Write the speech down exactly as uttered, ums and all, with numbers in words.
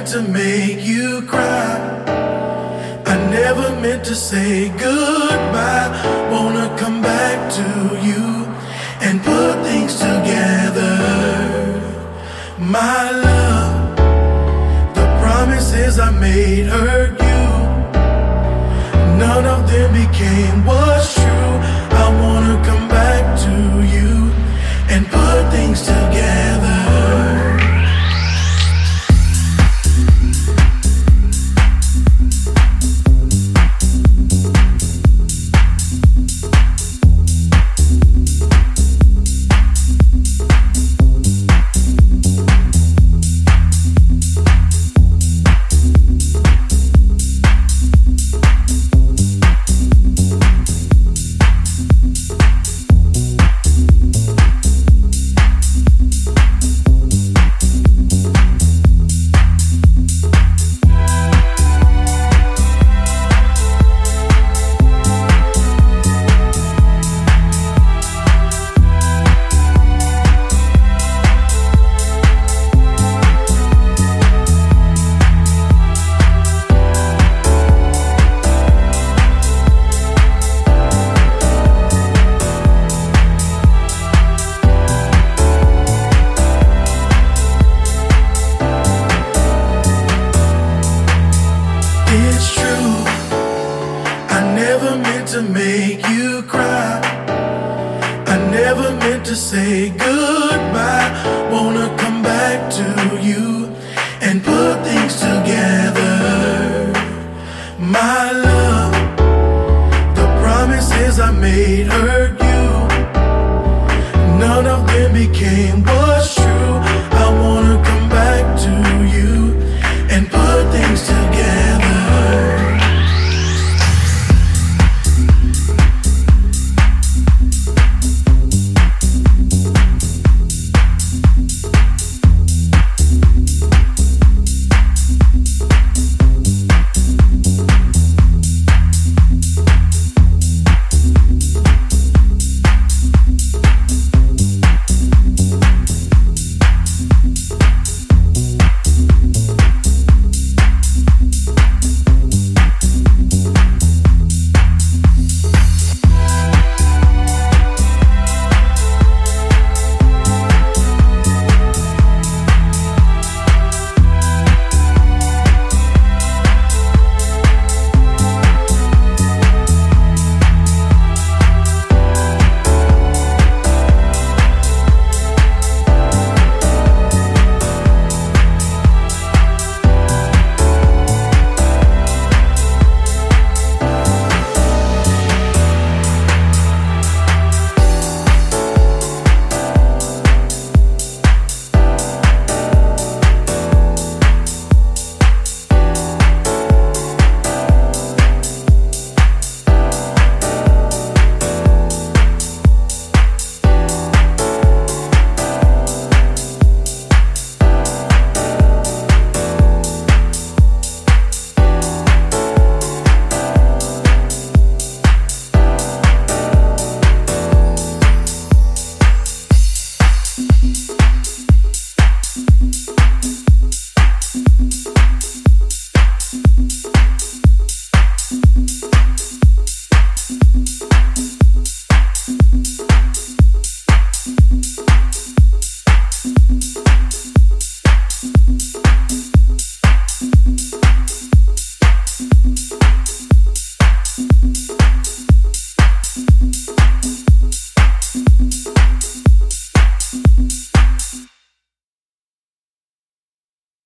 meant to make you cry. I never meant to say goodbye. Wanna come back to you and put things together. My love, the promises I made hurt you. None of them became what's true. I wanna come back to you and put things together. It's true, I never meant to make you cry. I never meant to say goodbye. Wanna come back to you and put things together. My love, the promises I made hurt you. None of them became what's true.